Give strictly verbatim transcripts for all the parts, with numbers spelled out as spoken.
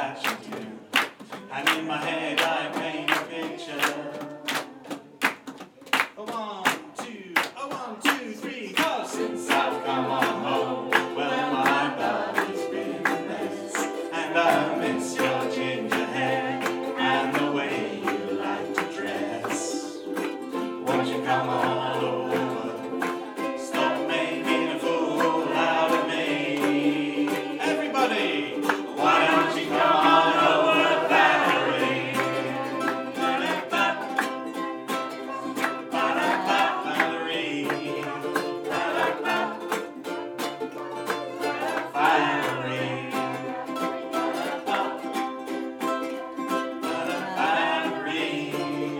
fashion too. And in my head I paint a picture. A one, two, a one, two, three, go! Since I've come on home, well my body's been a mess. And I miss your ginger hair and the way you like to dress. Won't you come on over? Stop making a fool out of me. Everybody, why don't you come on over, Valerie? Ba-da-ba, ba-da-ba, Valerie. Ba-da-ba, Valerie. Ba-da-ba, ba-da-Valerie.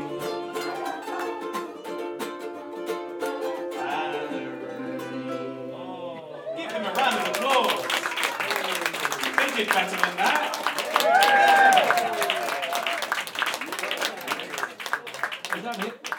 Give him a round of applause. They did better than that. Is that it?